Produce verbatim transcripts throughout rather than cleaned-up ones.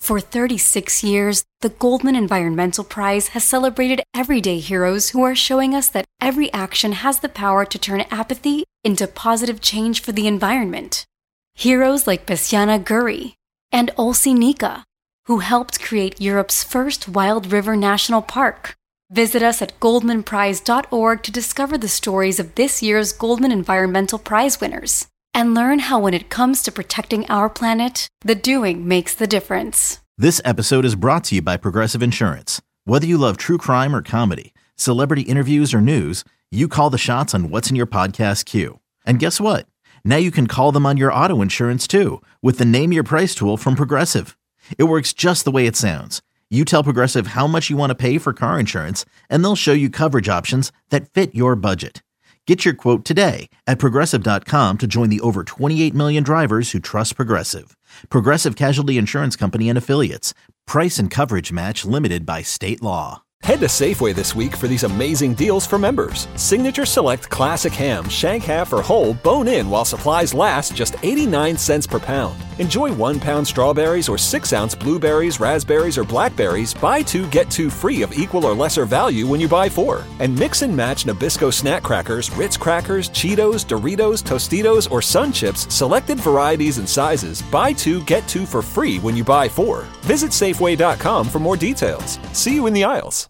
For thirty-six years, the Goldman Environmental Prize has celebrated everyday heroes who are showing us that every action has the power to turn apathy into positive change for the environment. Heroes like Bessiana Guri and Olsi Nika, who helped create Europe's first wild river national park. Visit us at goldman prize dot org to discover the stories of this year's Goldman Environmental Prize winners and learn how when it comes to protecting our planet, the doing makes the difference. This episode is brought to you by Progressive Insurance. Whether you love true crime or comedy, celebrity interviews or news, you call the shots on what's in your podcast queue. And guess what? Now you can call them on your auto insurance too with the Name Your Price tool from Progressive. It works just the way it sounds. You tell Progressive how much you want to pay for car insurance, and they'll show you coverage options that fit your budget. Get your quote today at progressive dot com to join the over twenty-eight million drivers who trust Progressive. Progressive Casualty Insurance Company and Affiliates. Price and coverage match limited by state law. Head to Safeway this week for these amazing deals for members. Signature Select Classic Ham, Shank Half or Whole, Bone In while supplies last, just eighty-nine cents per pound. Enjoy one pound strawberries or six ounce blueberries, raspberries, or blackberries. Buy two, get two free of equal or lesser value when you buy four. And mix and match Nabisco snack crackers, Ritz crackers, Cheetos, Doritos, Tostitos, or Sun Chips, selected varieties and sizes. Buy two, get two for free when you buy four. Visit Safeway dot com for more details. See you in the aisles.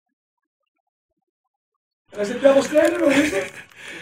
Is it double standard or is it?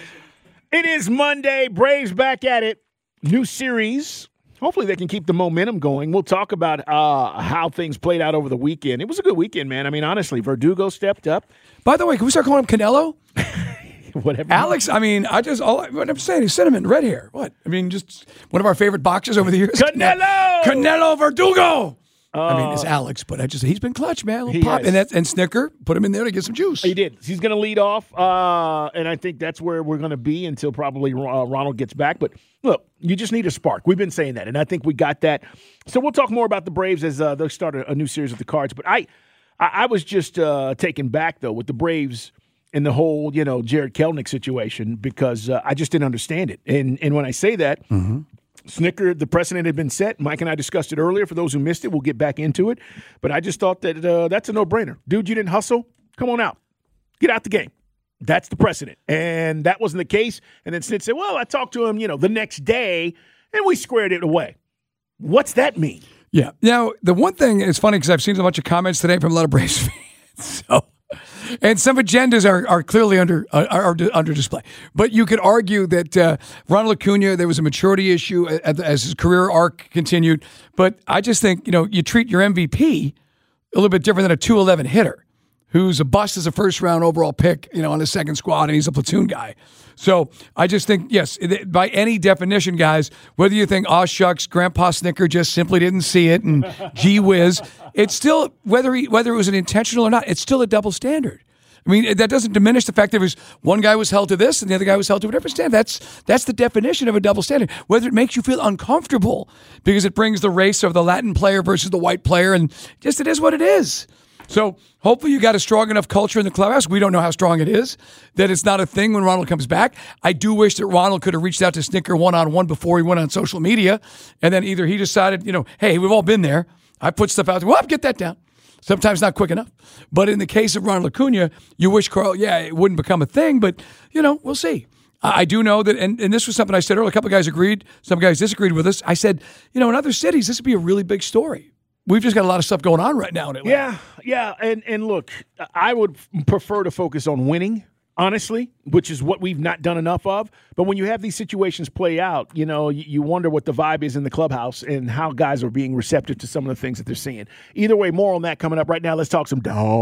It is Monday. Braves back at it. New series. Hopefully they can keep the momentum going. We'll talk about uh, how things played out over the weekend. It was a good weekend, man. I mean, honestly, Verdugo stepped up. By the way, can we start calling him Canelo? Whatever. Alex, I mean, I just, all, what I'm saying, he's cinnamon, red hair. What? I mean, just one of our favorite boxers over the years. Canelo! Canelo Verdugo! Uh, I mean, it's Alex, but I just he's been clutch, man. A little He pop. has. And, that, and Snicker, put him in there to get some juice. He did. He's going to lead off, uh, and I think that's where we're going to be until probably uh, Ronald gets back. But look, you just need a spark. We've been saying that, and I think we got that. So we'll talk more about the Braves as uh, they start a, a new series with the Cards. But I, I, I was just uh, taken back though with the Braves and the whole, you know, Jared Kelenic situation because uh, I just didn't understand it. And and when I say that. Mm-hmm. Snicker, the precedent had been set. Mike and I discussed it earlier. For those who missed it, we'll get back into it. But I just thought that uh, that's a no-brainer. Dude, you didn't hustle? Come on out. Get out the game. That's the precedent. And that wasn't the case. And then Snit said, well, I talked to him, you know, the next day, and we squared it away. What's that mean? Yeah. Now, the one thing is funny because I've seen a bunch of comments today from a lot of Braves fans. So, and some agendas are, are clearly under uh, are under display. But you could argue that uh, Ronald Acuna, there was a maturity issue as his career arc continued. But I just think, you know, you treat your M V P a little bit different than a two eleven hitter who's a bust as a first-round overall pick, you know, on the second squad, and he's a platoon guy. So I just think, yes, by any definition, guys, whether you think, aw, shucks, Grandpa Snicker just simply didn't see it, and gee whiz, it's still, whether he, whether it was an intentional or not, it's still a double standard. I mean, that doesn't diminish the fact that it was one guy was held to this and the other guy was held to a different standard. That's that's the definition of a double standard. Whether it makes you feel uncomfortable because it brings the race of the Latin player versus the white player, and just it is what it is. So hopefully you got a strong enough culture in the clubhouse. We don't know how strong it is, that it's not a thing when Ronald comes back. I do wish that Ronald could have reached out to Snicker one-on-one before he went on social media, and then either he decided, you know, hey, we've all been there. I put stuff out there. Well, get that down. Sometimes not quick enough. But in the case of Ronald Acuna, you wish, Carl, yeah, it wouldn't become a thing, but, you know, we'll see. I do know that, and, and this was something I said earlier, a couple of guys agreed, some guys disagreed with us. I said, you know, in other cities, this would be a really big story. We've just got a lot of stuff going on right now in Atlanta. Yeah, yeah, and and look, I would prefer to focus on winning, honestly, which is what we've not done enough of. But when you have these situations play out, you know, you, you wonder what the vibe is in the clubhouse and how guys are being receptive to some of the things that they're seeing. Either way, more on that coming up right now. Let's talk some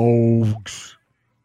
dogs.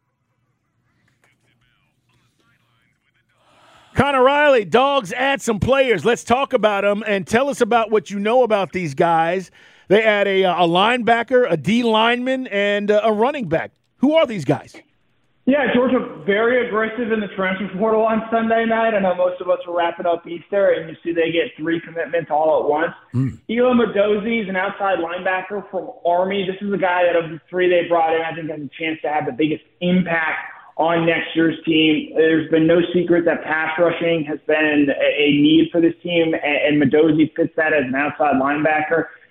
Connor Riley, dogs add some players. Let's talk about them and tell us about what you know about these guys. They add a, a linebacker, a D lineman, and a running back. Who are these guys? Yeah, Georgia very aggressive in the transfer portal on Sunday night. I know most of us were wrapping up Easter, and you see they get three commitments all at once. Mm. Elo Madozi is an outside linebacker from Army. This is a guy that of the three they brought in, I think has a chance to have the biggest impact on next year's team. There's been no secret that pass rushing has been a need for this team, and Madozi fits that as an outside linebacker.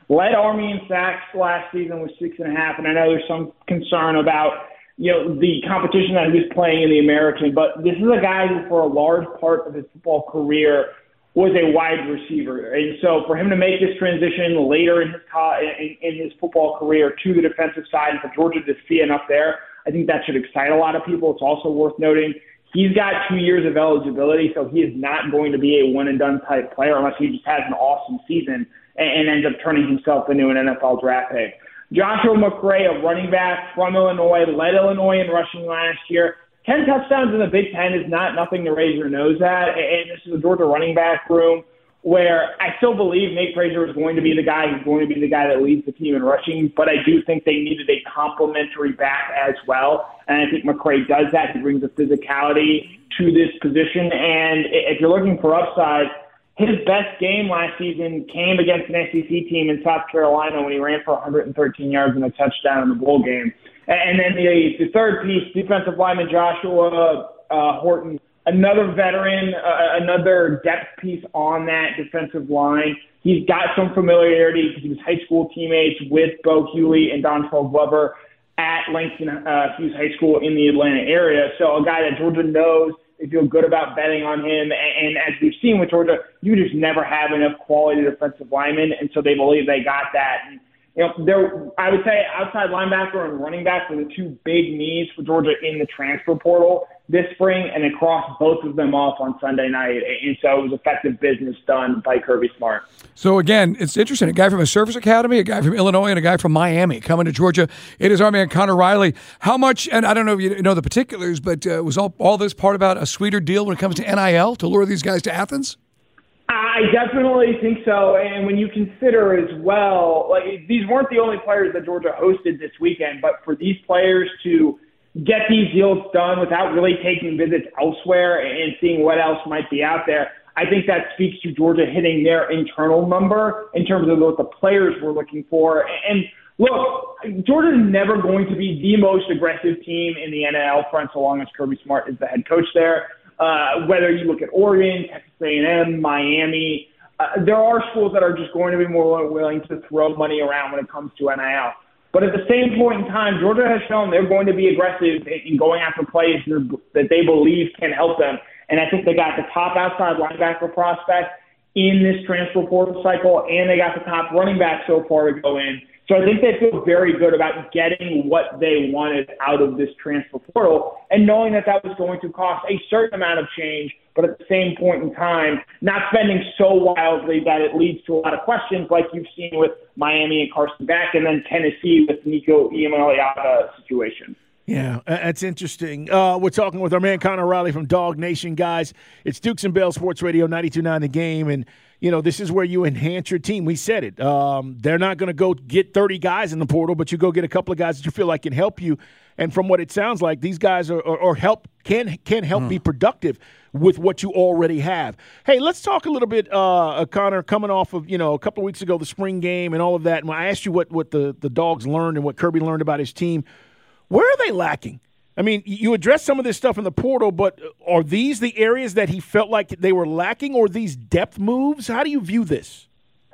led Army in sacks last season with six and a half, and I know there's some concern about you know the competition that he was playing in the American, but this is a guy who for a large part of his football career was a wide receiver. And so for him to make this transition later in his co- in, in his football career to the defensive side and for Georgia to see enough there, I think that should excite a lot of people. It's also worth noting he's got two years of eligibility, so he is not going to be a one-and-done type player unless he just has an awesome season and, and ends up turning himself into an N F L draft pick. Joshua McCray, a running back from Illinois, led Illinois in rushing last year. Ten touchdowns in the Big Ten is not nothing to raise your nose at, and this is a Georgia running back room where I still believe Nate Frazier is going to be the guy who's going to be the guy that leads the team in rushing, but I do think they needed a complementary back as well, and I think McCray does that. He brings a physicality to this position, and if you're looking for upside, his best game last season came against an S E C team in South Carolina when he ran for one hundred thirteen yards and a touchdown in the bowl game. And then the, the third piece, defensive lineman Joshua uh, Horton, another veteran, uh, another depth piece on that defensive line. He's got some familiarity because he was high school teammates with Bo Hewley and Dontrell Glover at Langston uh, Hughes High School in the Atlanta area. So a guy that Georgia knows. They feel good about betting on him. And, and as we've seen with Georgia, you just never have enough quality defensive linemen, and so they believe they got that. And, You know, there, I would say outside linebacker and running back were the two big needs for Georgia in the transfer portal this spring, and they crossed both of them off on Sunday night. And so it was effective business done by Kirby Smart. So, again, it's interesting. A guy from a service academy, a guy from Illinois, and a guy from Miami coming to Georgia. It is our man, Connor Riley. How much, and I don't know if you know the particulars, but uh, was all, all this part about a sweeter deal when it comes to N I L to lure these guys to Athens? I definitely think so, and when you consider as well, like these weren't the only players that Georgia hosted this weekend, but for these players to get these deals done without really taking visits elsewhere and seeing what else might be out there, I think that speaks to Georgia hitting their internal number in terms of what the players were looking for. And look, Georgia's never going to be the most aggressive team in the N I L front so long as Kirby Smart is the head coach there. Uh, whether you look at Oregon, Texas A and M, Miami, uh, there are schools that are just going to be more willing to throw money around when it comes to N I L. But at the same point in time, Georgia has shown they're going to be aggressive in going after plays that they believe can help them. And I think they got the top outside linebacker prospect in this transfer portal cycle, and they got the top running back so far to go in. So I think they feel very good about getting what they wanted out of this transfer portal and knowing that that was going to cost a certain amount of change, but at the same point in time, not spending so wildly that it leads to a lot of questions like you've seen with Miami and Carson Beck and then Tennessee with Nico Iamaleava situation. Yeah, that's interesting. Uh, we're talking with our man Connor Riley from Dog Nation, guys. It's Dukes and Bell Sports Radio ninety-two point nine The Game, and you know, this is where you enhance your team. We said it. Um, they're not going to go get thirty guys in the portal, but you go get a couple of guys that you feel like can help you. And from what it sounds like, these guys are, are, are help can can help mm. be productive with what you already have. Hey, let's talk a little bit, uh, Connor, coming off of, you know, a couple of weeks ago, the spring game and all of that. And when I asked you what, what the, the Dogs learned and what Kirby learned about his team, where are they lacking? I mean, you addressed some of this stuff in the portal, but are these the areas that he felt like they were lacking, or these depth moves? How do you view this?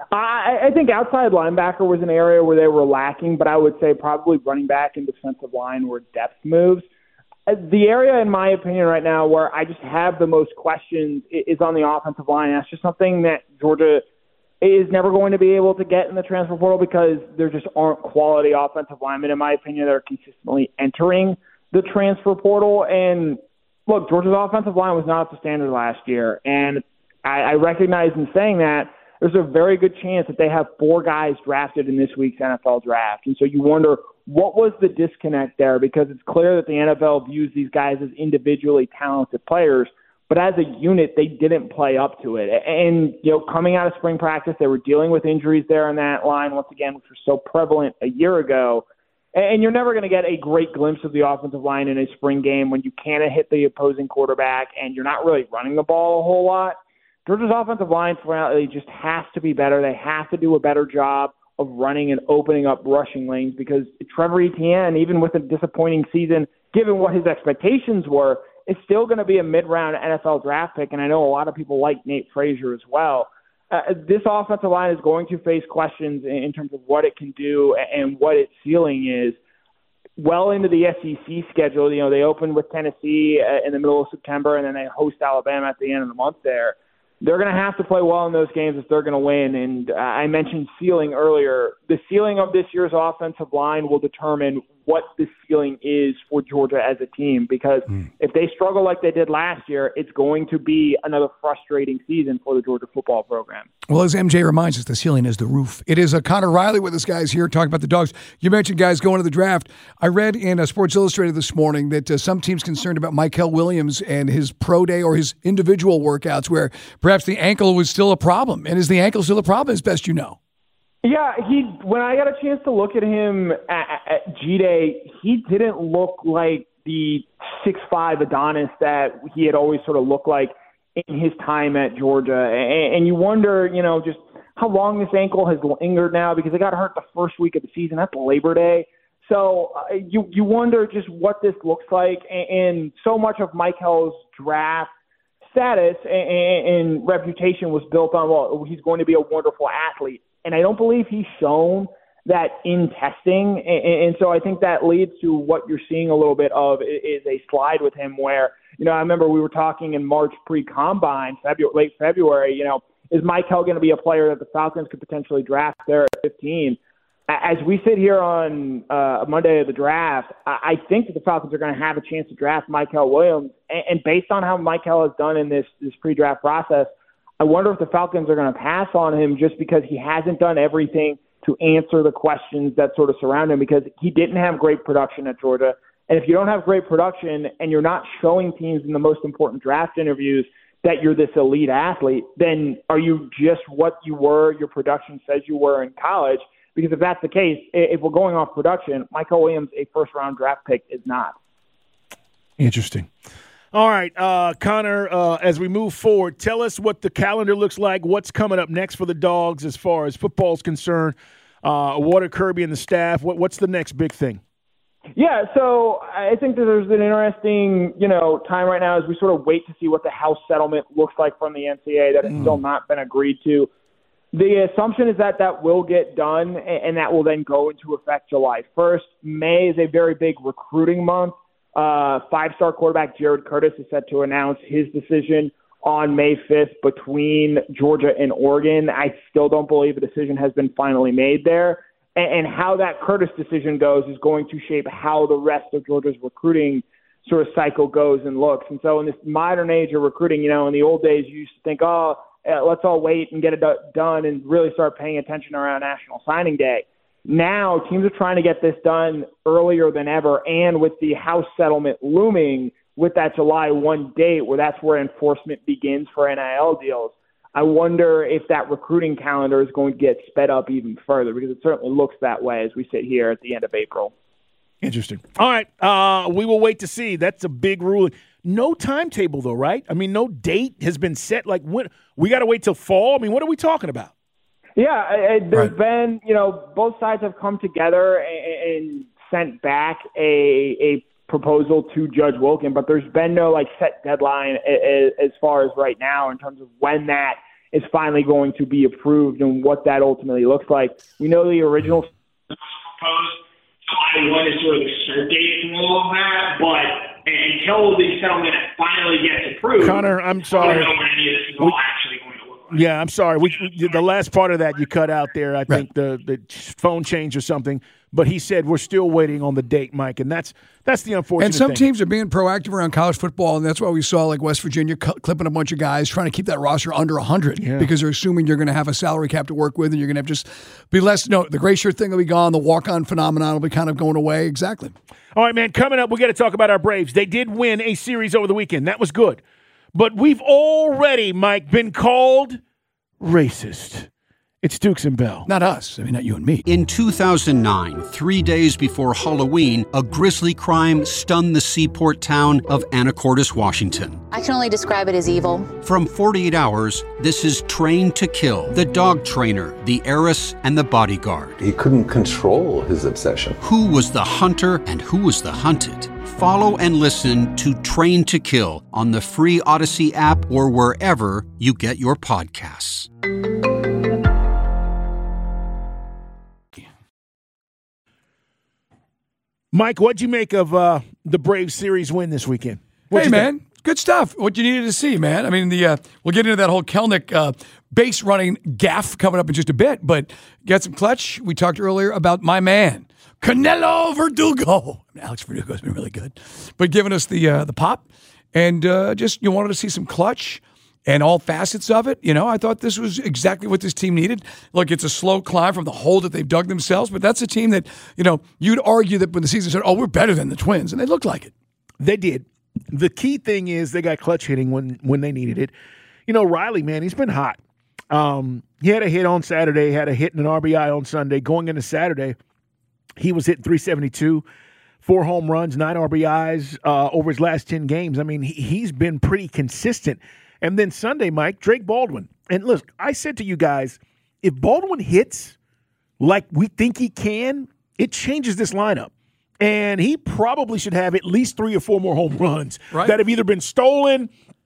I, I think outside linebacker was an area where they were lacking, but I would say probably running back and defensive line were depth moves. The area, in my opinion, right now where I just have the most questions is on the offensive line. That's just something that Georgia is never going to be able to get in the transfer portal because there just aren't quality offensive linemen, in my opinion, that are consistently entering the transfer portal. And look, Georgia's offensive line was not up to standard last year. And I, I recognize in saying that there's a very good chance that they have four guys drafted in this week's N F L draft. And so you wonder, what was the disconnect there? Because it's clear that the N F L views these guys as individually talented players, but as a unit, they didn't play up to it. And, you know, coming out of spring practice, they were dealing with injuries there on that line, once again, which was so prevalent a year ago. And you're never going to get a great glimpse of the offensive line in a spring game when you can't hit the opposing quarterback and you're not really running the ball a whole lot. Georgia's offensive line they just has to be better. They have to do a better job of running and opening up rushing lanes because Trevor Etienne, even with a disappointing season, given what his expectations were, is still going to be a mid-round N F L draft pick. And I know a lot of people like Nate Frazier as well. uh, this offensive line is going to face questions in, in terms of what it can do and what its ceiling is. Well into the S E C schedule, you know, they open with Tennessee uh, in the middle of September, and then they host Alabama at the end of the month there. They're going to have to play well in those games if they're going to win. And uh, I mentioned ceiling earlier. The ceiling of this year's offensive line will determine what the ceiling is for Georgia as a team, because mm. if they struggle like they did last year, it's going to be another frustrating season for the Georgia football program. Well, as M J reminds us, the ceiling is the roof. It is a Connor Riley with us, guys, here talking about the Dogs. You mentioned guys going to the draft. I read in uh, Sports Illustrated this morning that uh, some teams concerned about Mykel Williams and his pro day or his individual workouts where perhaps the ankle was still a problem. And is the ankle still a problem, as best you know? Yeah, he. When I got a chance to look at him at, at G-Day, he didn't look like the six five Adonis that he had always sort of looked like in his time at Georgia. And, and you wonder, you know, just how long this ankle has lingered now, because it got hurt the first week of the season. That's Labor Day. So uh, you you wonder just what this looks like. And, and so much of Mykel's draft status and, and reputation was built on, well, he's going to be a wonderful athlete. And I don't believe he's shown that in testing. And, and so I think that leads to what you're seeing a little bit of is a slide with him where, you know, I remember we were talking in March pre-combine, February, late February, you know, is Mykel going to be a player that the Falcons could potentially draft there at fifteen? As we sit here on uh, Monday of the draft, I think that the Falcons are going to have a chance to draft Mykel Williams. And, and based on how Mykel has done in this, this pre-draft process, I wonder if the Falcons are going to pass on him just because he hasn't done everything to answer the questions that sort of surround him, because he didn't have great production at Georgia. And if you don't have great production and you're not showing teams in the most important draft interviews that you're this elite athlete, then are you just what you were, your production says you were in college? Because if that's the case, if we're going off production, Mykel Williams, a first-round draft pick, is not. Interesting. All right, uh, Connor, uh, as we move forward, tell us what the calendar looks like, what's coming up next for the Dogs as far as football is concerned, uh, Walter Kirby and the staff. What, what's the next big thing? Yeah, so I think that there's an interesting, you know, time right now as we sort of wait to see what the House settlement looks like from the N C A A that has mm. still not been agreed to. The assumption is that that will get done, and that will then go into effect July first. May is a very big recruiting month. Uh, five-star quarterback Jared Curtis is set to announce his decision on May fifth between Georgia and Oregon. I still don't believe a decision has been finally made there. And, and how that Curtis decision goes is going to shape how the rest of Georgia's recruiting sort of cycle goes and looks. And so in this modern age of recruiting, you know, in the old days, you used to think, oh, uh, let's all wait and get it done and really start paying attention around National Signing Day. Now, teams are trying to get this done earlier than ever, and with the House settlement looming with that July first date where that's where enforcement begins for N I L deals, I wonder if that recruiting calendar is going to get sped up even further, because it certainly looks that way as we sit here at the end of April. Interesting. All right, uh, we will wait to see. That's a big ruling. No timetable, though, right? I mean, no date has been set. Like, when, we got to wait till fall? I mean, what are we talking about? Yeah, it, there's right. been, you know, both sides have come together and, and sent back a a proposal to Judge Wilkin, but there's been no, like, set deadline as, as far as right now in terms of when that is finally going to be approved and what that ultimately looks like. We know the original proposed July first is sort of the start date and all of that, but until the settlement finally gets approved, Connor, I'm sorry. I don't know when any of this is all actually going to look like. Yeah, I'm sorry. We, we, the last part of that you cut out there. I right. think the, the phone changed or something. But he said we're still waiting on the date, Mike, and that's that's the unfortunate And some thing. teams are being proactive around college football, and that's why we saw like West Virginia cu- clipping a bunch of guys trying to keep that roster under one hundred yeah. because they're assuming you're going to have a salary cap to work with and you're going to have just be less. No, the gray shirt thing will be gone. The walk-on phenomenon will be kind of going away. Exactly. All right, man, coming up, we got to talk about our Braves. They did win a series over the weekend. That was good. But we've already, Mike, been called racist. It's Dukes and Bell. Not us. I mean, not you and me. In two thousand nine, three days before Halloween, a grisly crime stunned the seaport town of Anacortes, Washington. I can only describe it as evil. From forty-eight hours, this is Trained to Kill, the dog trainer, the heiress, and the bodyguard. He couldn't control his obsession. Who was the hunter and who was the hunted? Follow and listen to Trained to Kill on the free Odyssey app or wherever you get your podcasts. Mike, what'd you make of uh, the Braves series win this weekend? What'd Hey, man, think? Good stuff. What you needed to see, man. I mean, the uh, we'll get into that whole Kelenic uh, base running gaff coming up in just a bit, but got some clutch. We talked earlier about my man, Canelo Verdugo. I mean, Alex Verdugo's been really good, but giving us the uh, the pop, and uh, just you wanted to see some clutch and all facets of it. You know, I thought this was exactly what this team needed. Look, it's a slow climb from the hole that they've dug themselves, but that's a team that, you know, you'd argue that when the season started, oh, we're better than the Twins, and they looked like it. They did. The key thing is they got clutch hitting when when they needed it. You know, Riley, man, he's been hot. Um, he had a hit on Saturday, had a hit and an R B I on Sunday. Going into Saturday, he was hitting three seventy-two, four home runs, nine R B Is uh, over his last ten games. I mean, he, he's been pretty consistent. And then Sunday, Mike, Drake Baldwin. And look, I said to you guys, if Baldwin hits like we think he can, it changes this lineup. And he probably should have at least three or four more home runs right. that have either been stolen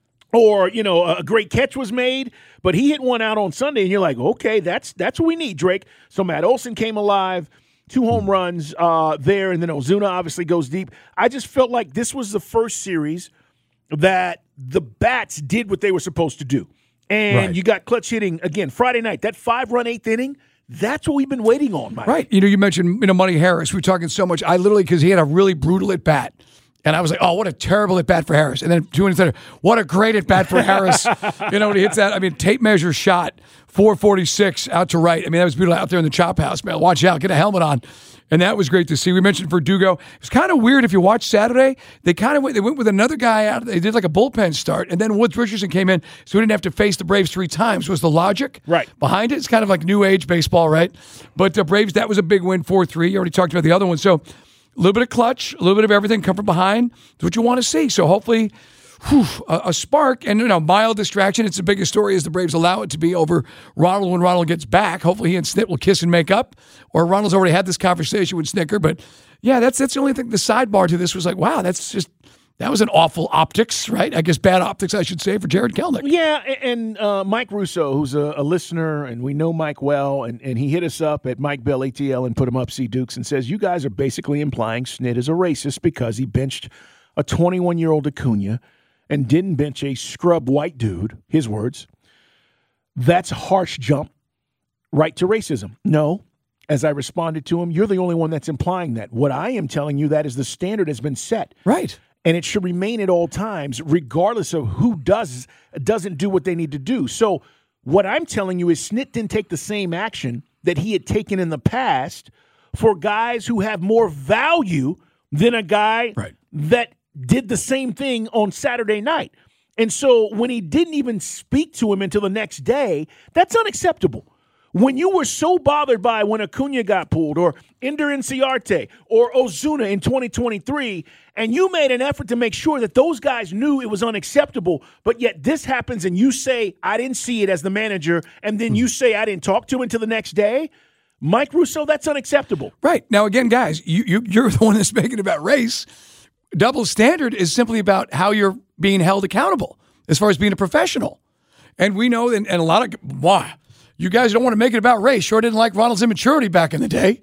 or, you know, a great catch was made. But he hit one out on Sunday, and you're like, okay, that's that's what we need, Drake. So Matt Olson came alive, two home runs uh, there, and then Ozuna obviously goes deep. I just felt like this was the first series that the bats did what they were supposed to do. And right. you got clutch hitting, again, Friday night, that five-run eighth inning, that's what we've been waiting on, Mike. Right. You know, you mentioned, you know, Money Harris. We were talking so much. I literally, because he had a really brutal at-bat. And I was like, oh, what a terrible at-bat for Harris. And then two minutes later, what a great at-bat for Harris. You know, when he hits that, I mean, tape measure shot, four forty-six out to right. I mean, that was beautiful out there in the chop house, man. Watch out, get a helmet on. And that was great to see. We mentioned Verdugo. It was kind of weird if you watch Saturday. They kind of went, they went with another guy out. They did like a bullpen start, and then Woods Richardson came in, so we didn't have to face the Braves three times. Was the logic right behind it? It's kind of like new age baseball, right? But the Braves, that was a big win, four three. You already talked about the other one. So a little bit of clutch, a little bit of everything come from behind. That's what you want to see. So hopefully, whew, a, a spark and, you know, mild distraction. It's the biggest story as the Braves allow it to be over Ronald when Ronald gets back. Hopefully he and Snit will kiss and make up, or Ronald's already had this conversation with Snicker. But yeah, that's that's the only thing. The sidebar to this was like, wow, that's just that was an awful optics, right? I guess bad optics, I should say, for Jared Kelenic. Yeah, and uh, Mike Russo, who's a, a listener, and we know Mike well, and, and he hit us up at Mike Bell A T L and put him up C Dukes and says, you guys are basically implying Snit is a racist because he benched a twenty-one-year-old Acuna and didn't bench a scrub white dude, his words. That's a harsh jump right to racism. No, as I responded to him, you're the only one that's implying that. What I am telling you, that is the standard has been set. Right. And it should remain at all times, regardless of who does, doesn't do what they need to do. So what I'm telling you is Snit didn't take the same action that he had taken in the past for guys who have more value than a guy right. that did the same thing on Saturday night. And so when he didn't even speak to him until the next day, that's unacceptable. When you were so bothered by when Acuna got pulled or Ender Inciarte or Ozuna in twenty twenty-three, and you made an effort to make sure that those guys knew it was unacceptable, but yet this happens and you say, I didn't see it as the manager, and then you say I didn't talk to him until the next day, Mike Russo, that's unacceptable. Right. Now, again, guys, you, you, you're the one that's making it about race. Double standard is simply about how you're being held accountable as far as being a professional. And we know, and, and a lot of, why? You guys don't want to make it about race. Sure didn't like Ronald's immaturity back in the day.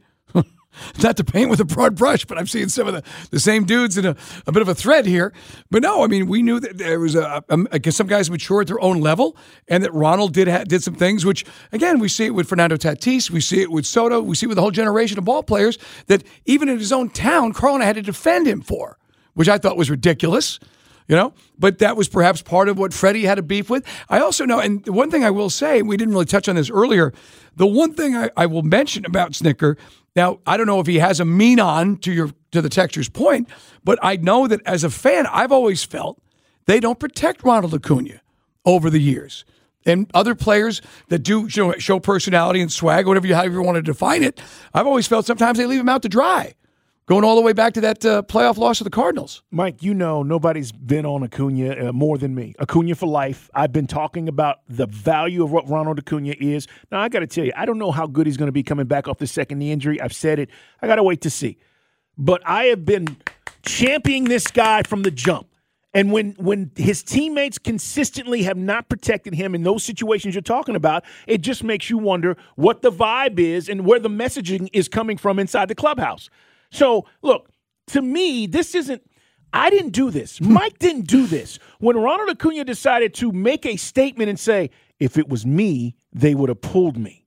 Not to paint with a broad brush, but I'm seeing some of the, the same dudes in a, a bit of a thread here. But no, I mean, we knew that there was a, a I guess some guys mature at their own level, and that Ronald did ha- did some things, which, again, we see it with Fernando Tatis, we see it with Soto, we see it with the whole generation of ball players that even in his own town, Carlin had to defend him for, which I thought was ridiculous. You know, but that was perhaps part of what Freddie had a beef with. I also know, and one thing I will say, we didn't really touch on this earlier, the one thing I, I will mention about Snicker, now, I don't know if he has a mean on to your to the texture's point, but I know that as a fan, I've always felt they don't protect Ronald Acuna over the years. And other players that do you know, show personality and swag, whatever you however you want to define it, I've always felt sometimes they leave him out to dry. Going all the way back to that uh, playoff loss to the Cardinals. Mike, you know nobody's been on Acuna uh, more than me. Acuna for life. I've been talking about the value of what Ronald Acuna is. Now, I got to tell you, I don't know how good he's going to be coming back off the second knee injury. I've said it. I got to wait to see. But I have been championing this guy from the jump. And when when his teammates consistently have not protected him in those situations you're talking about, it just makes you wonder what the vibe is and where the messaging is coming from inside the clubhouse. So, look, to me, this isn't – I didn't do this. Mike didn't do this. When Ronald Acuna decided to make a statement and say, if it was me, they would have pulled me,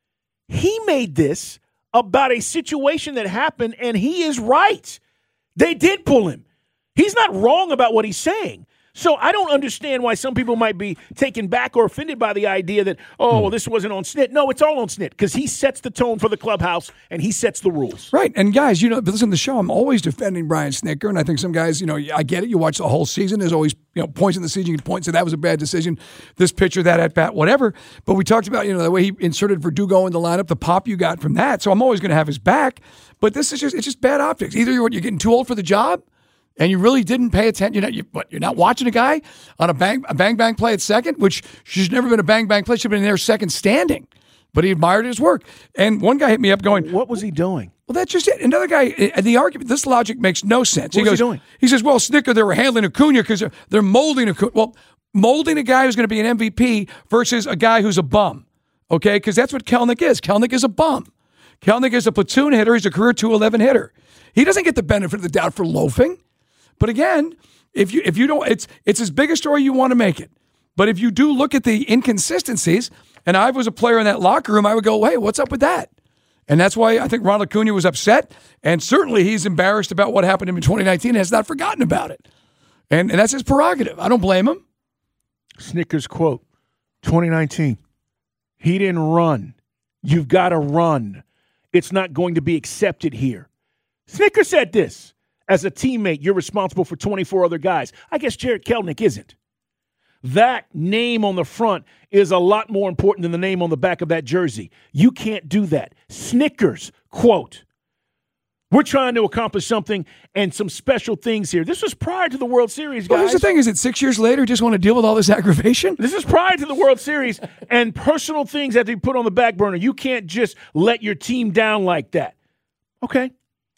he made this about a situation that happened, and he is right. They did pull him. He's not wrong about what he's saying. So I don't understand why some people might be taken back or offended by the idea that, oh, well, this wasn't on Snit. No, it's all on Snit because he sets the tone for the clubhouse and he sets the rules. Right. And guys, you know, listen to the show. I'm always defending Brian Snitker. And I think some guys, you know, I get it. You watch the whole season. There's always, you know, points in the season. You can point to that was a bad decision. This pitcher, that at bat, whatever. But we talked about, you know, the way he inserted Verdugo in the lineup, the pop you got from that. So I'm always going to have his back. But this is just, it's just bad optics. Either you're, you're getting too old for the job, and you really didn't pay attention. You're not, you, what, you're not watching a guy on a bang, a bang bang play at second, which she's never been a bang bang play. She's been there second standing. But he admired his work. And one guy hit me up going, what was he doing? Well, that's just it. Another guy, the argument, this logic makes no sense. What he was goes, he doing? He says, well, Snitker, they were handling Acuna because they're, they're molding Acuna. Well, molding a guy who's going to be an M V P versus a guy who's a bum. Okay? Because that's what Kelenic is. Kelenic is a bum. Kelenic is a platoon hitter. He's a career two eleven hitter. He doesn't get the benefit of the doubt for loafing. But again, if you if you don't, it's it's as big a story you want to make it. But if you do look at the inconsistencies, and I was a player in that locker room, I would go, hey, what's up with that? And that's why I think Ronald Acuna was upset, and certainly he's embarrassed about what happened to him in twenty nineteen and has not forgotten about it. And, and that's his prerogative. I don't blame him. Snitker's quote, twenty nineteen, he didn't run. You've got to run. It's not going to be accepted here. Snitker said this. As a teammate, you're responsible for twenty-four other guys. I guess Jarred Kelenic isn't. That name on the front is a lot more important than the name on the back of that jersey. You can't do that. Snitker's quote, we're trying to accomplish something and some special things here. This was prior to the World Series, guys. Well, here's the thing. Is it six years later, just want to deal with all this aggravation? This is prior to the World Series, and personal things have to be put on the back burner. You can't just let your team down like that. Okay.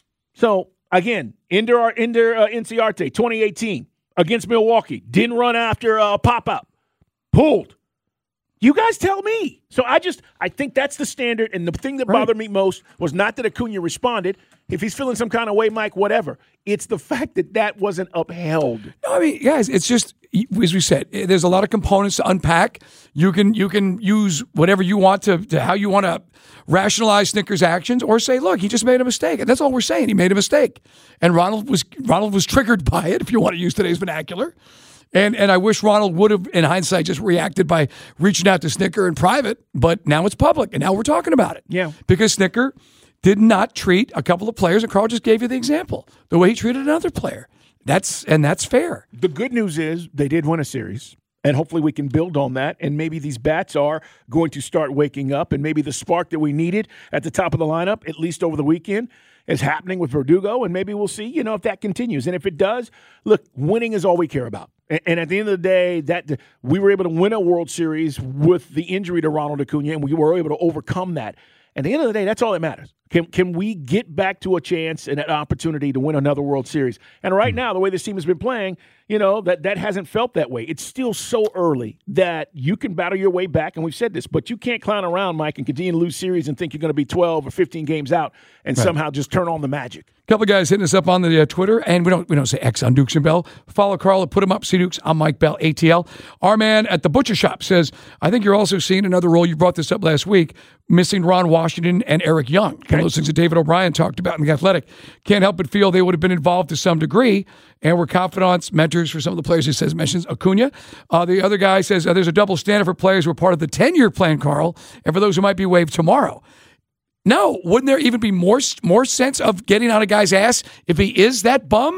So, again, Ender, Ender uh, Inciarte, twenty eighteen, against Milwaukee. Didn't run after a uh, pop-up. Pulled. You guys tell me. So I just, I think that's the standard, and the thing that right. bothered me most was not that Acuna responded. If he's feeling some kind of way, Mike, whatever. It's the fact that that wasn't upheld. No, I mean, guys, it's just, as we said, there's a lot of components to unpack. You can you can use whatever you want to, to how you want to rationalize Snitker's actions, or say, look, he just made a mistake. And that's all we're saying. He made a mistake. And Ronald was Ronald was triggered by it, if you want to use today's vernacular. And and I wish Ronald would have, in hindsight, just reacted by reaching out to Snitker in private. But now it's public, and now we're talking about it. Yeah. Because Snitker did not treat a couple of players, and Carl just gave you the example, the way he treated another player. That's and that's fair. The good news is they did win a series, and hopefully we can build on that, and maybe these bats are going to start waking up, and maybe the spark that we needed at the top of the lineup, at least over the weekend, is happening with Verdugo, and maybe we'll see, you know, if that continues. And if it does, look, winning is all we care about. And, and at the end of the day, that we were able to win a World Series with the injury to Ronald Acuna, and we were able to overcome that. At the end of the day, that's all that matters. Can can we get back to a chance and an opportunity to win another World Series? And right now, the way this team has been playing, you know, that, that hasn't felt that way. It's still so early that you can battle your way back, and we've said this, but you can't clown around, Mike, and continue to lose series and think you're going to be twelve or fifteen games out and right. somehow just turn on the magic. A couple of guys hitting us up on the uh, Twitter, and we don't we don't say X on Dukes and Bell. Follow Carl, put him up, C Dukes. I'm Mike Bell, A T L. Our man at the Butcher Shop says, I think you're also seeing another role. You brought this up last week, missing Ron Washington and Eric Young. Okay. One of those things that David O'Brien talked about in The Athletic. Can't help but feel they would have been involved to some degree, and were confidants, mentors for some of the players. He says, mentions Acuna. Uh, the other guy says, uh, there's a double standard for players who are part of the ten-year plan, Carl, and for those who might be waived tomorrow. No, wouldn't there even be more more sense of getting on a guy's ass if he is that bum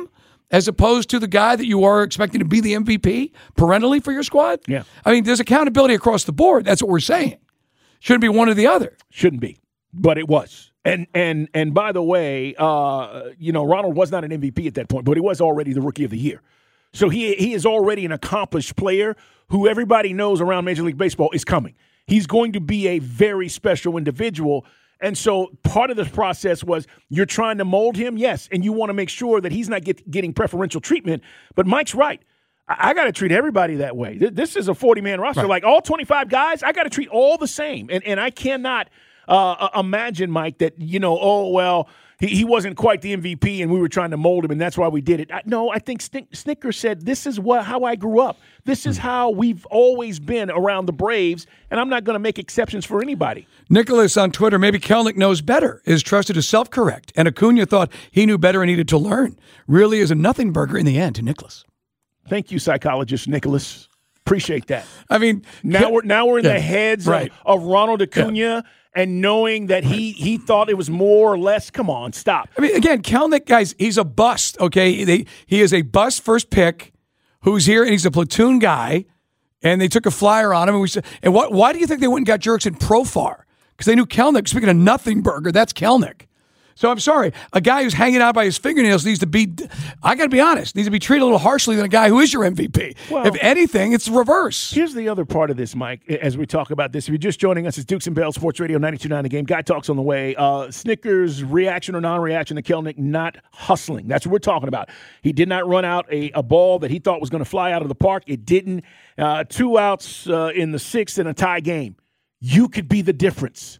as opposed to the guy that you are expecting to be the M V P perennially for your squad? Yeah. I mean, there's accountability across the board. That's what we're saying. Shouldn't be one or the other. Shouldn't be, but it was. And and and by the way, uh, you know, Ronald was not an M V P at that point, but he was already the Rookie of the Year. So he he is already an accomplished player who everybody knows around Major League Baseball is coming. He's going to be a very special individual. And so part of this process was you're trying to mold him, yes, and you want to make sure that he's not get, getting preferential treatment. But Mike's right. I, I got to treat everybody that way. This is a forty-man roster. Right. Like all twenty-five guys, I got to treat all the same. And and I cannot uh, imagine, Mike, that, you know, oh, well, he, he wasn't quite the M V P and we were trying to mold him and that's why we did it. I, no, I think Snick, Snicker said this is what how I grew up. This is how we've always been around the Braves, and I'm not going to make exceptions for anybody. Nicholas on Twitter, maybe Kelenic knows better, is trusted to self-correct, and Acuna thought he knew better and needed to learn. Really is a nothing burger in the end to Nicholas. Thank you, psychologist Nicholas. Appreciate that. I mean, now we're now we're in yeah, the heads right. of, of Ronald Acuna. Yeah. And knowing that he he thought it was more or less, come on, stop. I mean, again, Kelenic, guys, he's a bust, okay? They, he is a bust first pick who's here, and he's a platoon guy, and they took a flyer on him. And, we said, and what, why do you think they went and got Jurickson Profar? Because they knew Kelenic, speaking of nothing burger, that's Kelenic. So I'm sorry, a guy who's hanging out by his fingernails needs to be, I got to be honest, needs to be treated a little harshly than a guy who is your M V P. Well, if anything, it's the reverse. Here's the other part of this, Mike, as we talk about this. If you're just joining us, it's Dukes and Bell Sports Radio ninety-two point nine The Game. Guy Talks on the way. Uh, Snickers' reaction or non-reaction to Kelenic not hustling. That's what we're talking about. He did not run out a, a ball that he thought was going to fly out of the park. It didn't. Uh, two outs uh, in the sixth in a tie game. You could be the difference.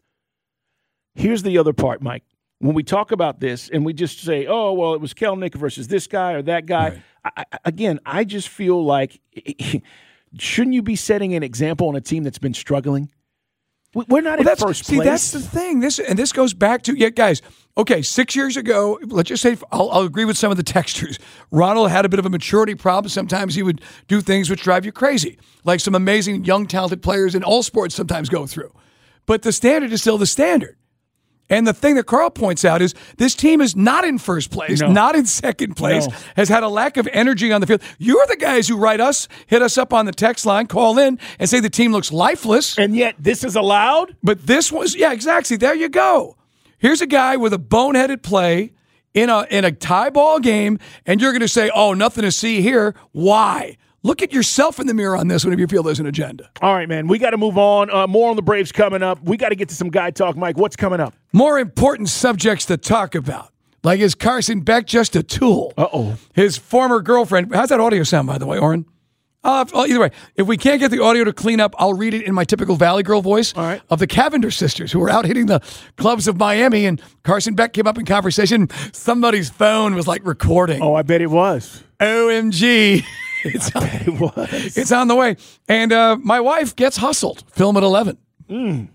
Here's the other part, Mike. When we talk about this and we just say, oh, well, it was Kelenic versus this guy or that guy, right. I, I, again, I just feel like shouldn't you be setting an example on a team that's been struggling? We're not well, in first see, place. See, that's the thing. This And this goes back to, yeah, guys, okay, six years ago, let's just say, I'll, I'll agree with some of the texters. Ronald had a bit of a maturity problem. Sometimes he would do things which drive you crazy, like some amazing young, talented players in all sports sometimes go through. But the standard is still the standard. And the thing that Carl points out is this team is not in first place, no. not in second place, no. has had a lack of energy on the field. You're the guys who write us, hit us up on the text line, call in, and say the team looks lifeless. And yet this is allowed? But this was, yeah, exactly. There you go. Here's a guy with a boneheaded play in a in a tie ball game, and you're going to say, oh, nothing to see here. Why? Look at yourself in the mirror on this one if you feel there's an agenda. All right, man. We got to move on. Uh, more on the Braves coming up. We got to get to some guy talk. Mike, what's coming up? More important subjects to talk about. Like, is Carson Beck just a tool? Uh-oh. His former girlfriend. How's that audio sound, by the way, Oren? Uh, either way, if we can't get the audio to clean up, I'll read it in my typical Valley Girl voice All right. of the Cavendish sisters who were out hitting the clubs of Miami, and Carson Beck came up in conversation. Somebody's phone was like recording. Oh, I bet it was. O M G. It's I on, bet it was. It's on the way. And uh, my wife gets hustled. Film at eleven. Mm.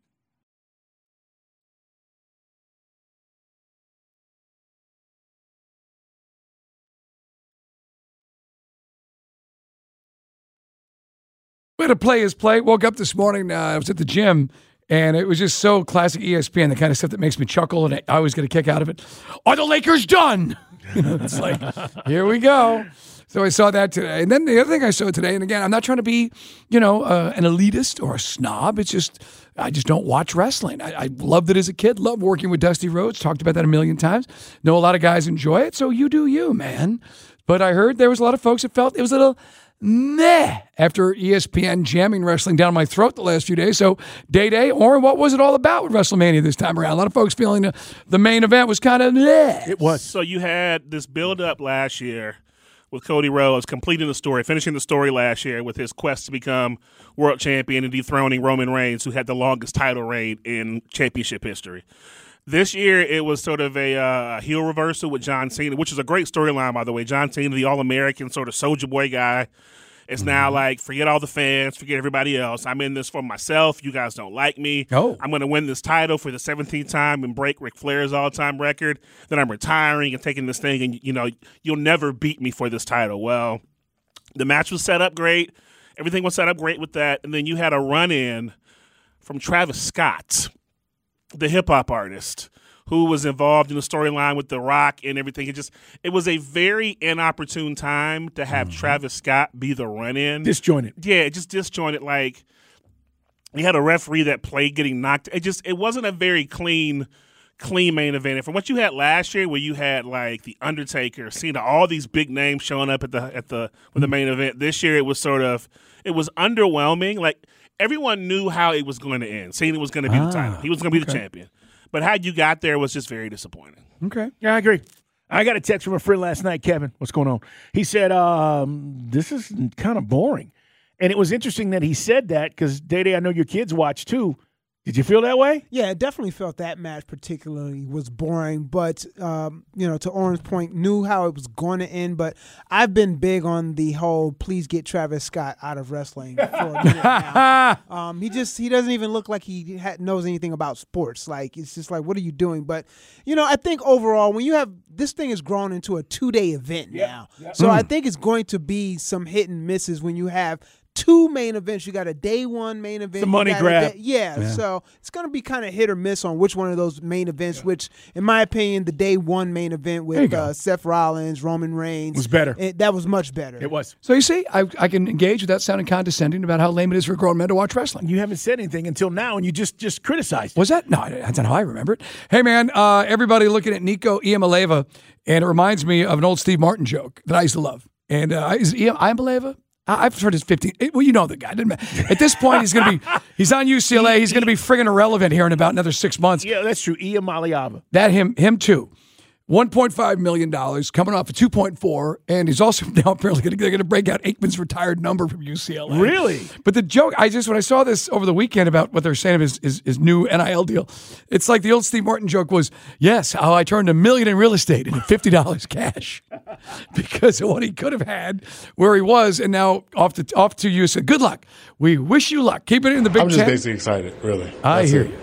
We had to play his play. Woke up this morning. Uh, I was at the gym, and it was just so classic E S P N, the kind of stuff that makes me chuckle, and I always get a kick out of it. Are the Lakers done? You know, it's like, here we go. So I saw that today. And then the other thing I saw today, and again, I'm not trying to be, you know, uh, an elitist or a snob. It's just, I just don't watch wrestling. I, I loved it as a kid. Loved working with Dusty Rhodes. Talked about that a million times. Know a lot of guys enjoy it. So you do you, man. But I heard there was a lot of folks that felt it was a little meh after E S P N jamming wrestling down my throat the last few days. So Day Day, or what was it all about with WrestleMania this time around? A lot of folks feeling the, the main event was kind of meh. It was. So you had this build-up last year with Cody Rhodes completing the story, finishing the story last year with his quest to become world champion and dethroning Roman Reigns, who had the longest title reign in championship history. This year, it was sort of a uh, heel reversal with John Cena, which is a great storyline, by the way. John Cena, the All-American sort of soldier boy guy, is mm-hmm. now like, forget all the fans, forget everybody else. I'm in this for myself. You guys don't like me. Oh. I'm going to win this title for the seventeenth time and break Ric Flair's all-time record. Then I'm retiring and taking this thing, and, you know, you'll never beat me for this title. Well, the match was set up great. Everything was set up great with that. And then you had a run-in from Travis Scott, the hip-hop artist, who was involved in the storyline with The Rock and everything. It just it was a very inopportune time to have mm-hmm. Travis Scott be the run-in. Disjointed. Yeah, just disjointed. Like, you had a referee that played getting knocked. It just it wasn't a very clean clean main event. And from what you had last year, where you had like the Undertaker, Cena, all these big names showing up at the at the with the main event. This year, it was sort of it was underwhelming. Like, everyone knew how it was going to end. Cena was going to be ah, the title. He was going to be okay. the champion. But how you got there was just very disappointing. Okay. Yeah, I agree. I got a text from a friend last night, Kevin. What's going on? He said, um, this is kind of boring. And it was interesting that he said that because, Day-Day, I know your kids watch too. Did you feel that way? Yeah, I definitely felt that match particularly was boring. But, um, you know, to Oren's point, knew how it was going to end. But I've been big on the whole please get Travis Scott out of wrestling for a minute now. Um, he just he doesn't even look like he ha- knows anything about sports. Like, it's just like, what are you doing? But, you know, I think overall, when you have this thing has grown into a two-day event yep. now. Yep. So mm. I think it's going to be some hit and misses when you have two main events. You got a day one main event. The money grab. Day, yeah, yeah, so it's going to be kind of hit or miss on which one of those main events, yeah. which, in my opinion, the day one main event with uh, Seth Rollins, Roman Reigns. Was better. It, that was much better. It was. So you see, I, I can engage without sounding condescending about how lame it is for grown men to watch wrestling. You haven't said anything until now, and you just, just criticized. Was that? No, that's not how I remember it. Hey, man, uh, everybody looking at Nico Iamaleava, and it reminds me of an old Steve Martin joke that I used to love. And uh, is Iamaleava? I've heard his fifteen. Well, you know the guy. Didn't matter. At this point, he's going to be. He's on U C L A. He's going to be friggin' irrelevant here in about another six months. Yeah, that's true. Iamaleava. That him. Him too. one point five million dollars coming off of two point four, and he's also now apparently going to, they're going to break out Aikman's retired number from U C L A. Really? But the joke, I just when I saw this over the weekend about what they're saying of his, his, his new N I L deal, it's like the old Steve Martin joke was, yes, how I turned a million in real estate into fifty dollars cash because of what he could have had where he was, and now off to off to you. So good luck. We wish you luck. Keep it in the Big Ten. I'm just basically excited, really. I That's hear it.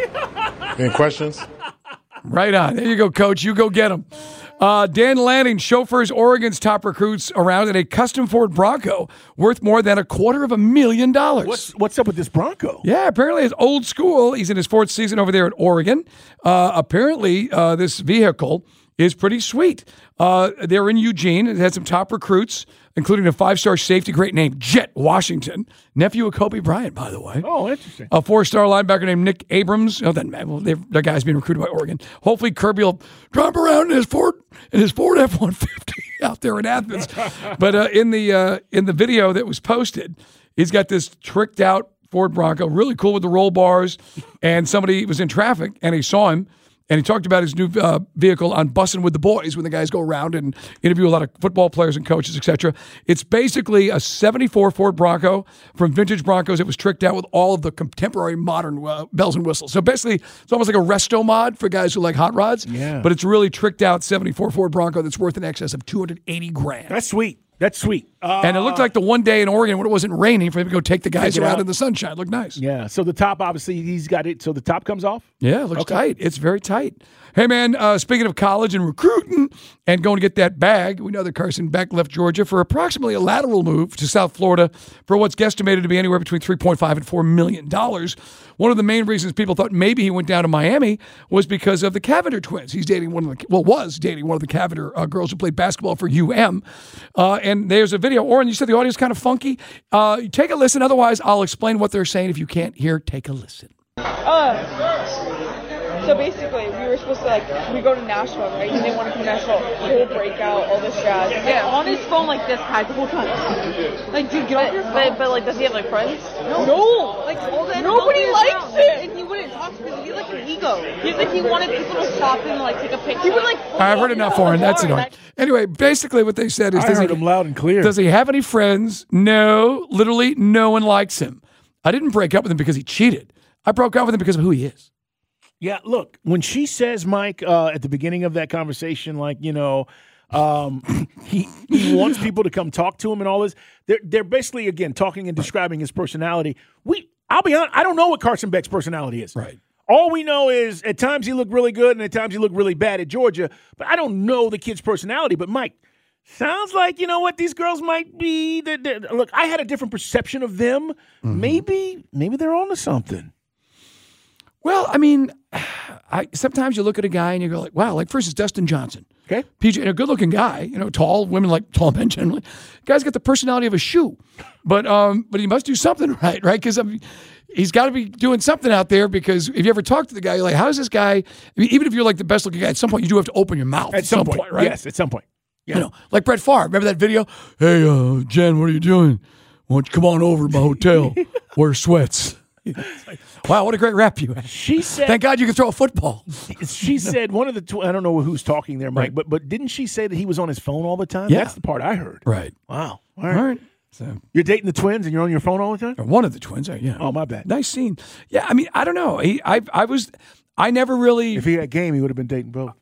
you. Any questions? Right on. There you go, Coach. You go get them. Uh, Dan Lanning chauffeurs Oregon's top recruits around in a custom Ford Bronco worth more than a quarter of a million dollars. What's, what's up with this Bronco? Yeah, apparently it's old school. He's in his fourth season over there at Oregon. Uh, apparently, uh, this vehicle is pretty sweet. Uh, they're in Eugene. It had some top recruits, including a five-star safety great named Jet Washington, nephew of Kobe Bryant, by the way. Oh, interesting. A four-star linebacker named Nick Abrams. Oh, then well, that guy's being recruited by Oregon. Hopefully, Kirby will drive around in his Ford in his Ford F one fifty out there in Athens. But uh, in the uh, in the video that was posted, he's got this tricked out Ford Bronco, really cool with the roll bars. And somebody was in traffic and he saw him. And he talked about his new uh, vehicle on Bussin' with the Boys when the guys go around and interview a lot of football players and coaches, et cetera. It's basically a seventy-four Ford Bronco from Vintage Broncos. It was tricked out with all of the contemporary modern uh, bells and whistles. So basically, it's almost like a resto mod for guys who like hot rods. Yeah. But it's really tricked out seventy-four Ford Bronco that's worth in excess of two hundred eighty grand. That's sweet. That's sweet. Uh, and it looked like the one day in Oregon when it wasn't raining for him to go take the guys take around out. in the sunshine. It looked nice. Yeah. So the top, obviously, he's got it. So the top comes off? Yeah, it looks okay. tight. It's very tight. Hey, man, uh, speaking of college and recruiting and going to get that bag, we know that Carson Beck left Georgia for approximately a lateral move to South Florida for what's guesstimated to be anywhere between three point five and four million dollars. One of the main reasons people thought maybe he went down to Miami was because of the Cavender twins. He's dating one of the, well, was dating one of the Cavender uh, girls who played basketball for U M. Uh, and there's a video. Oren, you said the audio is kind of funky. Uh, take a listen. Otherwise, I'll explain what they're saying. If you can't hear, take a listen. Uh, so basically, we were supposed to, like, we go to Nashville, right? And they want to come to Nashville, whole breakout, all this jazz. Yeah, on his phone like this, guys, the whole time. Like, dude, get off your phone. But, but, like, does he have, like, friends? No. No! Like, nobody likes it! And he wouldn't talk to because he's, like, an ego. He's like, he wanted people to stop him and, like, take a picture. He would, like, I've heard enough for him. That's annoying. Anyway, basically what they said is... I does heard he, him loud and clear. Does he have any friends? No. Literally, no one likes him. I didn't break up with him because he cheated. I broke up with him because of who he is. Yeah, look, when she says, Mike, uh, at the beginning of that conversation, like, you know, um, he he wants people to come talk to him and all this, they're, they're basically, again, talking and describing his personality. We, I'll be honest, I don't know what Carson Beck's personality is. Right. All we know is at times he looked really good and at times he looked really bad at Georgia, but I don't know the kid's personality. But, Mike, sounds like, you know what, these girls might be. They're, they're, look, I had a different perception of them. Mm-hmm. Maybe, maybe they're on to something. Well, I mean, I sometimes you look at a guy and you go like, wow, like first is Dustin Johnson. Okay. P J, a good-looking guy, you know, tall, women like tall men generally. Guy's got the personality of a shoe. But um, but he must do something right, right? Because I mean, he's got to be doing something out there because if you ever talk to the guy, you're like, how is this guy, I mean, even if you're like the best-looking guy, at some point you do have to open your mouth. At, at some, some point, point, right? Yes, at some point. Yeah. You know, like Brett Favre. Remember that video? Hey, uh, Jen, what are you doing? Why don't you come on over to my hotel, wear sweats. Like, wow, what a great rap you had. She said, thank God you can throw a football. She said one of the, tw- I don't know who's talking there, Mike, right. but but didn't she say that he was on his phone all the time? Yeah. That's the part I heard. Right. Wow. All right. All right. So you're dating the twins and you're on your phone all the time? One of the twins, yeah. Oh, my bad. Nice scene. Yeah, I mean, I don't know. He, I, I was, I never really. If he had game, he would have been dating both.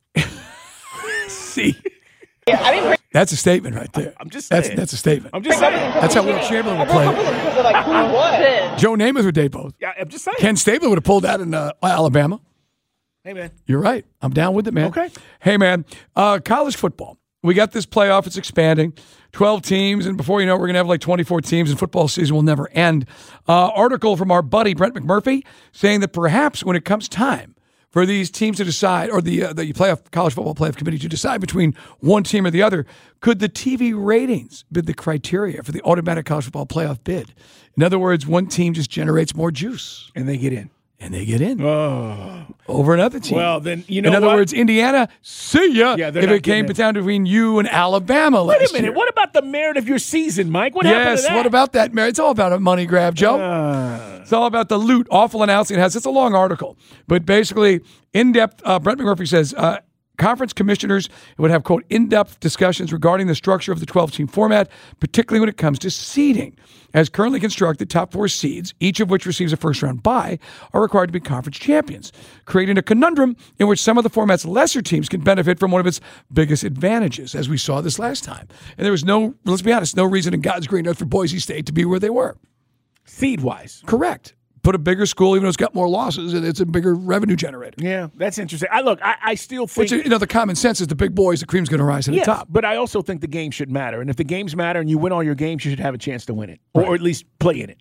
See. Yeah, I mean, that's a statement right there. I'm just saying. That's, that's a statement. I'm just saying. That's how Will Chamberlain would play it. Like, who what? Joe Namath would date both. Yeah, I'm just saying. Ken Stabler would have pulled that in uh, Alabama. Hey, man. You're right. I'm down with it, man. Okay. Hey, man. Uh, college football. We got this playoff. It's expanding. twelve teams, and before you know it, we're going to have like twenty-four teams, and football season will never end. Uh, article from our buddy Brent McMurphy saying that perhaps when it comes time for these teams to decide, or the uh, the playoff college football playoff committee to decide between one team or the other, could the T V ratings be the criteria for the automatic college football playoff bid? In other words, one team just generates more juice. And they get in. And they get in. Oh. Over another team. Well, then, you know In other what? words, Indiana, see ya Yeah, if they're not it came getting down between you and Alabama Wait last a minute. year. What about the merit of your season, Mike? What happened yes, to that? what about that, Mary? It's all about a money grab, Joe. Uh. It's all about the loot. Awful announcing. It has, it's a long article. But basically, in-depth, uh, Brent McMurphy says, uh, conference commissioners would have, quote, in-depth discussions regarding the structure of the twelve-team format, particularly when it comes to seeding. As currently constructed, top four seeds, each of which receives a first-round bye, are required to be conference champions, creating a conundrum in which some of the format's lesser teams can benefit from one of its biggest advantages, as we saw this last time. And there was no, let's be honest, no reason in God's green earth for Boise State to be where they were. Seed-wise. Correct. Put a bigger school, even though it's got more losses, and it's a bigger revenue generator. Yeah, that's interesting. I look, I, I still think, Which, you know, the common sense is the big boys, the cream's going to rise to the yes, top. but I also think the game should matter. And if the games matter and you win all your games, you should have a chance to win it, or, Right. or at least play in it.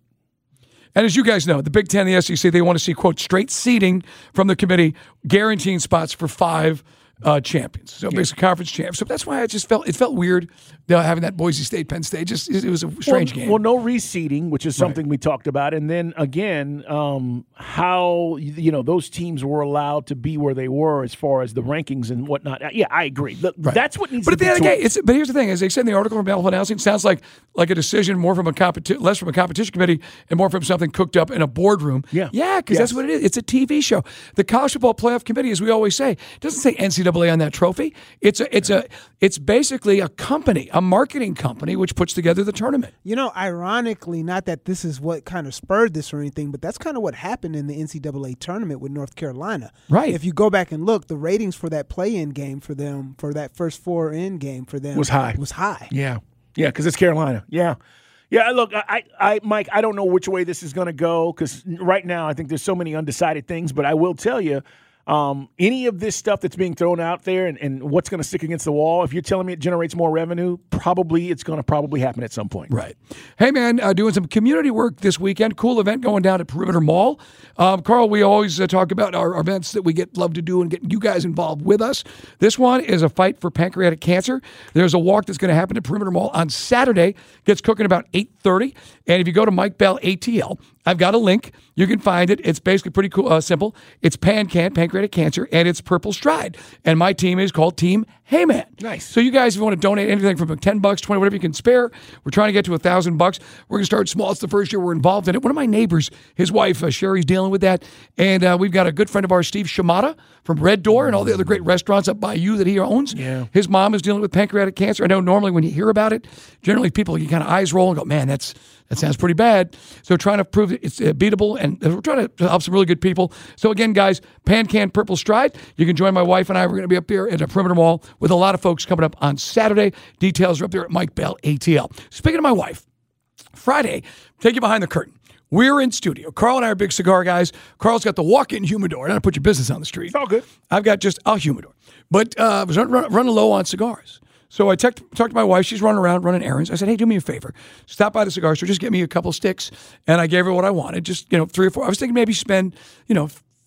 And as you guys know, the Big Ten and the S E C, they want to see, quote, straight seeding from the committee, guaranteeing spots for five uh, champions. So Yeah. basically conference champs. So that's why I just felt, it felt weird uh, having that Boise State, Penn State. Just It was a strange well, game. Well, no reseeding, which is something Right. we talked about. And then again, um, how, you know, those teams were allowed to be where they were as far as the rankings and whatnot. Uh, Yeah, I agree. Look, Right. That's what needs but to at the be end of the sorted. day, it's, but here's the thing: as they said in the article from Alpha Announcing, it sounds like like a decision more from a competi- less from a competition committee and more from something cooked up in a boardroom. Yeah. yeah, because Yes. that's what it is. It's a T V show. The College Football Playoff Committee, as we always say, doesn't say N C double A on that trophy. It's a it's a it's basically a company, a marketing company, which puts together the tournament. You know, ironically, not that this is what kind of spurred this or anything, but that's kind of what happened in the N C double A tournament with North Carolina. Right. If you go back and look, the ratings for that play-in game for them, for that first four-in game for them, Was high. Was high. Yeah, yeah, because it's Carolina. Yeah, yeah. Look, I, I, Mike, I don't know which way this is going to go because right now I think there's so many undecided things. But I will tell you, um, any of this stuff that's being thrown out there and, and what's going to stick against the wall, if you're telling me it generates more revenue, probably it's going to probably happen at some point. Right. Hey, man, uh, doing some community work this weekend. Cool event going down at Perimeter Mall. Um, Carl, we always uh, talk about our, our events that we get love to do and get you guys involved with us. This one is a fight for pancreatic cancer. There's a walk that's going to happen at Perimeter Mall on Saturday. Gets cooking about eight thirty. And if you go to Mike Bell A T L, I've got a link. You can find it. It's basically pretty cool, uh, simple. It's PanCan, pancreatic cancer, and it's Purple Stride. And my team is called Team Hey Man. Nice. So you guys, if you want to donate anything from ten bucks, twenty, whatever you can spare, we're trying to get to a thousand bucks. We're going to start small. It's the first year we're involved in it. One of my neighbors, his wife, uh, Sherry's dealing with that. And uh, we've got a good friend of ours, Steve Shimada from Red Door and all the other great restaurants up by you that he owns. Yeah. His mom is dealing with pancreatic cancer. I know normally when you hear about it, generally people, you kind of eyes roll and go, man, that's that sounds pretty bad. So trying to prove that it's uh, beatable, and we're trying to help some really good people. So again, guys, PanCan Purple Stride. You can join my wife and I. We're going to be up there at a Perimeter Mall with a lot of folks coming up on Saturday. Details are up there at Mike Bell A T L. Speaking of my wife, Friday, take you behind the curtain. We're in studio. Carl and I are big cigar guys. Carl's got the walk-in humidor. Not to put your business on the street. It's all good. I've got just a humidor. But uh, I was run, run, running low on cigars. So I talked talked to my wife. She's running around, running errands. I said, hey, do me a favor. Stop by the cigar store. Just get me a couple sticks. And I gave her what I wanted. Just, you know, three or four. I was thinking maybe spend, you know,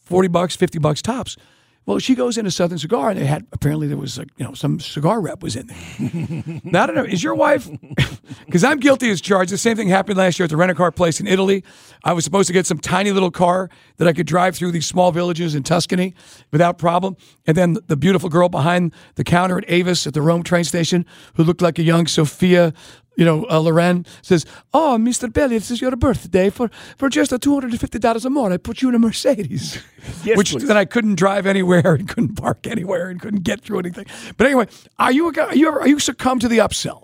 forty bucks, fifty bucks tops. Well, she goes into Southern Cigar, and they had apparently there was a, you know some cigar rep was in there. Now, I don't know. Is your wife? Because I'm guilty as charged. The same thing happened last year at the rent-a-car place in Italy. I was supposed to get some tiny little car that I could drive through these small villages in Tuscany without problem. And then the beautiful girl behind the counter at Avis at the Rome train station, who looked like a young Sophia, you know, uh, Loren, says, "Oh, Mister Belli, this is your birthday. For for just a two hundred fifty dollars a more, I put you in a Mercedes." Yes, Which please. then I couldn't drive anywhere and couldn't park anywhere and couldn't get through anything. But anyway, are you a guy, are you ever, are you succumb to the upsell?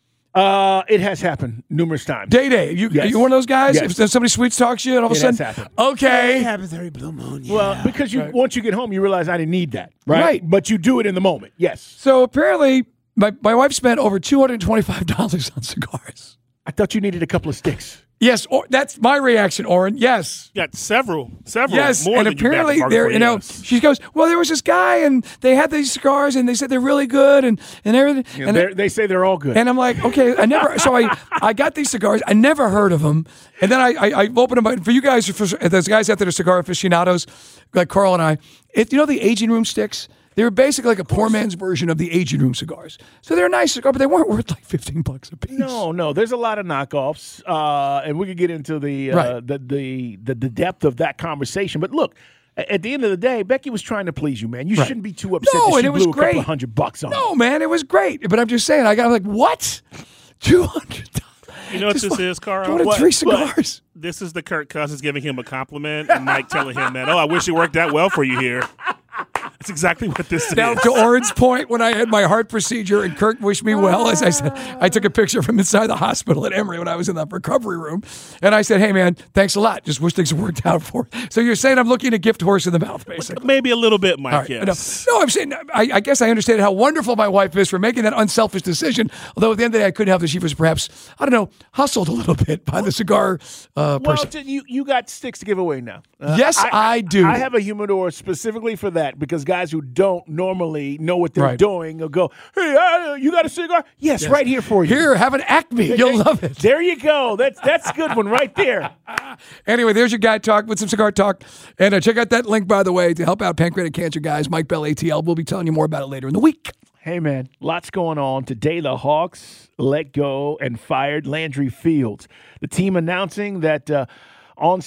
Uh, it has happened numerous times. Day Day, you, Yes. are you one of those guys? Yes. If somebody sweet talks you and all of a It sudden, has happened. okay. It happens every blue moon. Yeah. Well, because you Right. once you get home, you realize I didn't need that, right? Right. But you do it in the moment. Yes. So apparently, my, my wife spent over two hundred twenty-five dollars on cigars. I thought you needed a couple of sticks. Yes, or, that's my reaction, Oren. Yes. You got several, several. Yes, more and than you apparently backed there, for, you know, yes. she goes, well, there was this guy, and they had these cigars, and they said they're really good, and, and everything. You know, and, they're- they say they're all good. and I'm like, okay, I never, so I, I got these cigars, I never heard of them, and then I, I, I opened them, for you guys, for those guys out there, are cigar aficionados, like Carl and I, it, you know the aging room sticks? They were basically like a poor man's version of the aging room cigars. So they're a nice cigar, but they weren't worth like fifteen bucks a piece. No, no. There's a lot of knockoffs, uh, and we could get into the, uh, Right. the, the the the depth of that conversation. But look, a- at the end of the day, Becky was trying to please you, man. You Right. shouldn't be too upset No, that and she it was blew a couple great. of hundred bucks on it. No, man, it was great. But I'm just saying, I got like, what? two hundred dollars? You know what Just this what- is, Carl? I wanted What? three What? cigars. This is the Kirk Cousins giving him a compliment and Mike telling him that, oh, I wish it worked out well for you here. That's exactly what this Now, is. to Oren's point, when I had my heart procedure and Kirk wished me well, as I said, I took a picture from inside the hospital at Emory when I was in that recovery room. And I said, hey, man, thanks a lot. Just wish things worked out for you. So you're saying I'm looking a gift horse in the mouth, basically. Maybe a little bit, Mike, All right, yes. no, no, I'm saying, I, I guess I understand how wonderful my wife is for making that unselfish decision. Although at the end of the day, I couldn't help that she was perhaps, I don't know, hustled a little bit by the cigar uh, Well, person. t- you you got sticks to give away now. Uh, Yes, I do. I have a humidor specifically for that because guys who don't normally know what they're Right. doing will go, hey, uh, you got a cigar? Yes, Yes. right here for you. Here, have an Acme. You'll love it. There you go. That's that's a good one right there. Anyway, there's your guy talk with some cigar talk. And uh, check out that link, by the way, to help out pancreatic cancer guys. Mike Bell, A T L. We'll be telling you more about it later in the week. Hey, man, lots going on. Today, the Hawks let go and fired Landry Fields. The team announcing that uh, Onse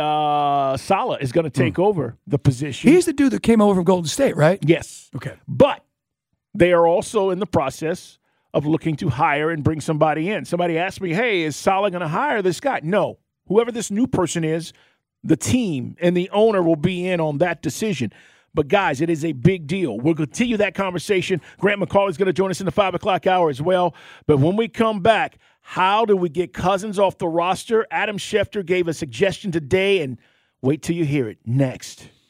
uh, Sala is going to take over the position. He's the dude that came over from Golden State, right? Yes. Okay. But they are also in the process of looking to hire and bring somebody in. Somebody asked me, hey, is Sala going to hire this guy? No. Whoever this new person is, the team and the owner will be in on that decision. But, guys, it is a big deal. We'll continue that conversation. Grant McCauley is going to join us in the five o'clock hour as well. But when we come back, how do we get Cousins off the roster? Adam Schefter gave a suggestion today, and wait till you hear it next.